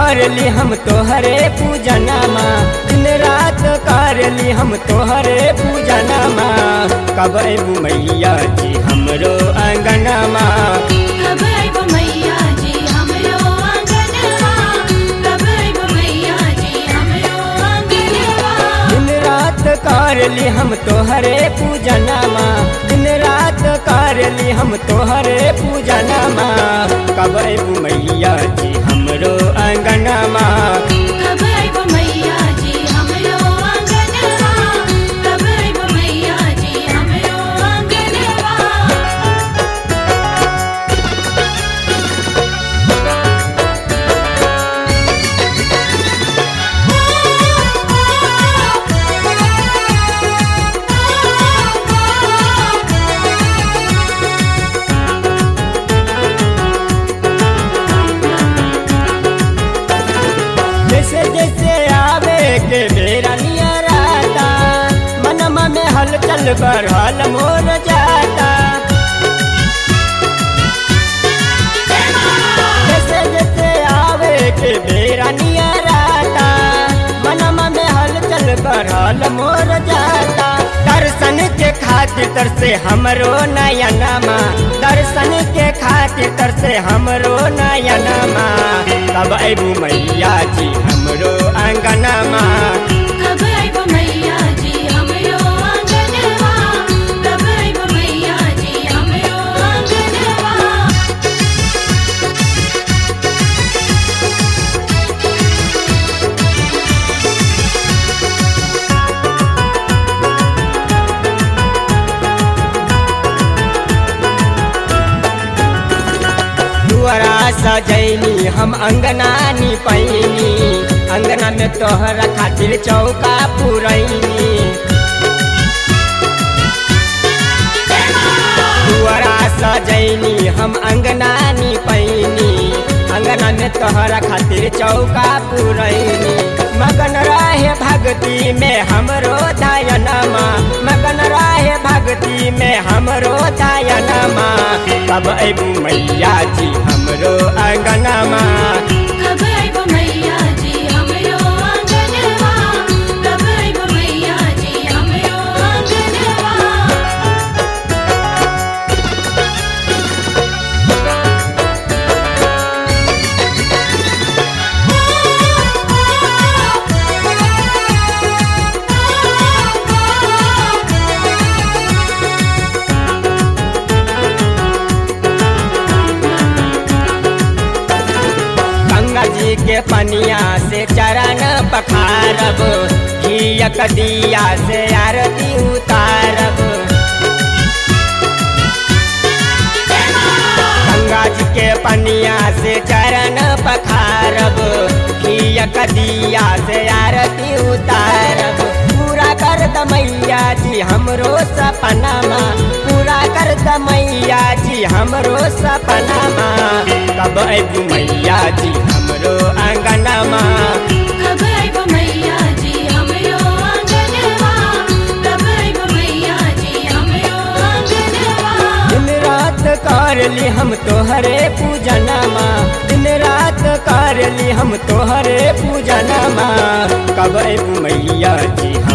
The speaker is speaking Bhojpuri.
करली हम तोहरे पूजनमा, दिन रात करली हम तोहरे पूजनमा। कब अबू मैया जी हमरो अंगनमा, कब अबू मैया जी हमरो अंगनवा, कब अबू मैया जी हमरो अंगनवा। दिन रात करली हम तोहरे पूजनमा, दिन रात करली हम तोहरे पूजनमा। कब अबू मैया जी हमरो अंगनमा, कब अबू मैया जी हमरो अंगनवा, कब अबू मैया जी हमरो अंगनवा। जैसे जैसे आवे के बेरा नियर आता, मनमा में हलचल बढ़ल मोर जाता। जैसे जैसे आवे के बेरा नियर आता, मनमा में हलचल बढ़ल मोर जाता। दर्शन के खातिर तरसे हमरो नयनमा, दर्शन के खातिर तरसे हमरो नयनमा। कब अबू मैया जी हमरो अंगनमा, कब अबू मैया जी हमरो अंगनवा, कब अबू मैया जी हमरो अंगनवा। दुआरा सजैनी हम अंगना निपैनी, अंगना में तोहरा खातिर चौका पुरैनी। दुआरा सजैनी हम अंगना निपैनी, अंगना में तोहरा खातिर चौका पुरैनी। मगन रहे भक्ति में हमरो दयनमा, मगन रहे भक्ति में हमरो दयनमा। कब अबू मैया जी हमरो अंगनमा, कब अबू मैया जी हमरो अंगनवा, कब अबू मैया जी हमरो अंगनवा। गंगा जी के पनिया से चरण पखारब, घियक दिया से आरती उतारब। गंगा जी के पनिया से चरण पखारब, घियक दिया से आरती उतारब। पूरा कर द मैया जी हमरो सपनामा, पूरा कर द मैया जी हमरो सपनामा। कब अबू मैया जी हमरो अंगनमा, कब अबू मैया जी हमरो अंगनवा, कब अबू मैया जी हमरो अंगनवा। दिन रात करली हम तोहरे पूजनमा, दिन रात करली हम तोहरे पूजनमा। कब अबू मैया जी